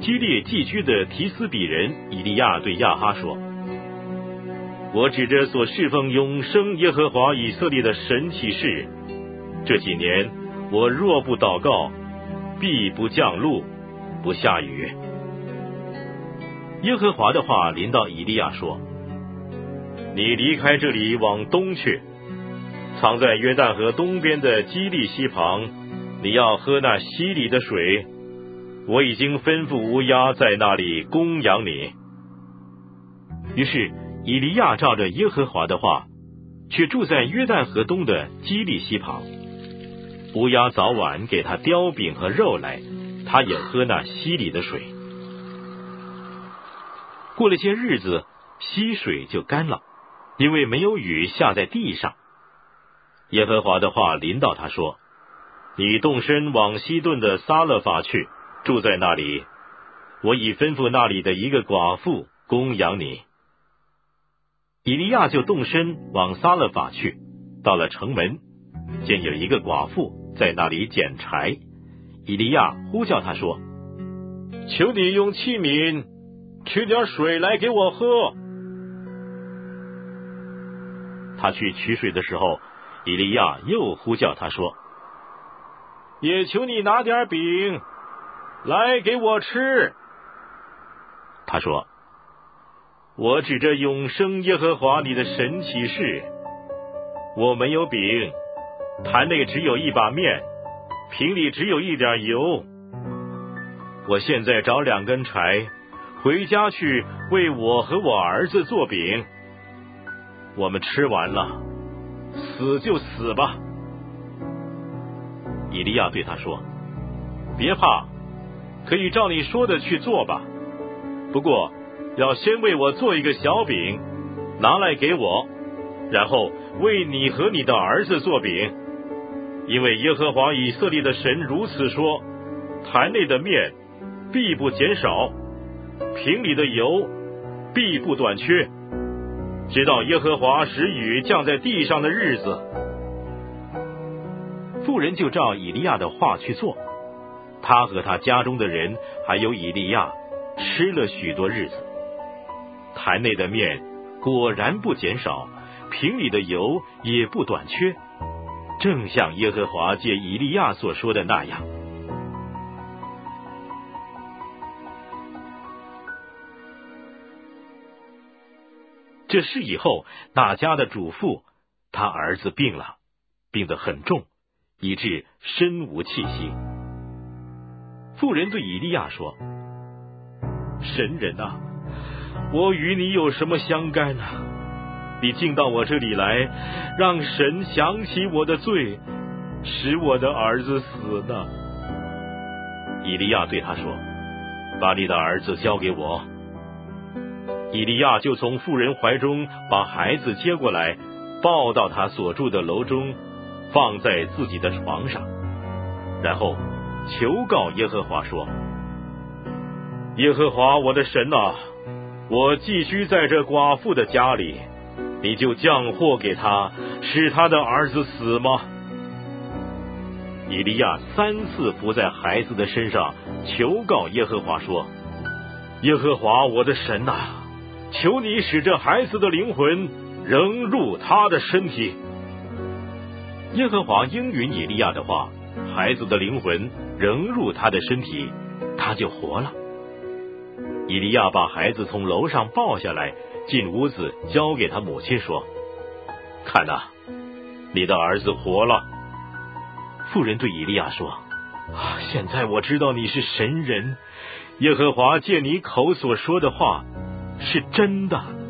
基列寄居的提斯比人以利亚对亚哈说：我指着所侍奉永生耶和华以色列的神起誓，这几年我若不祷告，必不降露，不下雨。耶和华的话临到以利亚说：你离开这里往东去，藏在约旦河东边的基利溪旁，你要喝那溪里的水，我已经吩咐乌鸦在那里供养你。于是以利亚照着耶和华的话，却住在约旦河东的基利溪旁。乌鸦早晚给他叼饼和肉来，他也喝那溪里的水。过了些日子，溪水就干了，因为没有雨下在地上。耶和华的话临到他说：你动身往西顿的撒勒法去，住在那里，我已吩咐那里的一个寡妇供养你。以利亚就动身往撒勒法去，到了城门，见有一个寡妇在那里捡柴。以利亚呼叫他说：求你用器皿取点水来给我喝。他去取水的时候，以利亚又呼叫他说：也求你拿点饼来给我吃。他说：我指着永生耶和华你的神起誓，我没有饼，坛内只有一把面，瓶里只有一点油。我现在找2根柴，回家去为我和我儿子做饼。我们吃完了，死就死吧。以利亚对他说：别怕，可以照你说的去做吧，不过要先为我做一个小饼，拿来给我，然后为你和你的儿子做饼。因为耶和华以色列的神如此说：坛内的面必不减少，瓶里的油必不短缺，直到耶和华使雨降在地上的日子。妇人就照以利亚的话去做，他和他家中的人还有以利亚吃了许多日子。坛内的面果然不减少，瓶里的油也不短缺，正像耶和华借以利亚所说的那样。这事以后，那家的主妇他儿子病了，病得很重，以致身无气息。妇人对以利亚说：神人啊，我与你有什么相干啊？你进到我这里来，让神想起我的罪，使我的儿子死呢。以利亚对他说：把你的儿子交给我。以利亚就从妇人怀中把孩子接过来，抱到他所住的楼中，放在自己的床上，然后求告耶和华说：耶和华我的神啊，我寄居在这寡妇的家里，你就降祸给他，使他的儿子死吗？以利亚3次伏在孩子的身上，求告耶和华说：耶和华我的神啊，求你使这孩子的灵魂仍入他的身体。耶和华应允以利亚的话，孩子的灵魂仍入他的身体，他就活了。以利亚把孩子从楼上抱下来，进屋子交给他母亲说：看哪，你的儿子活了。妇人对以利亚说：现在我知道你是神人，耶和华借你口所说的话是真的。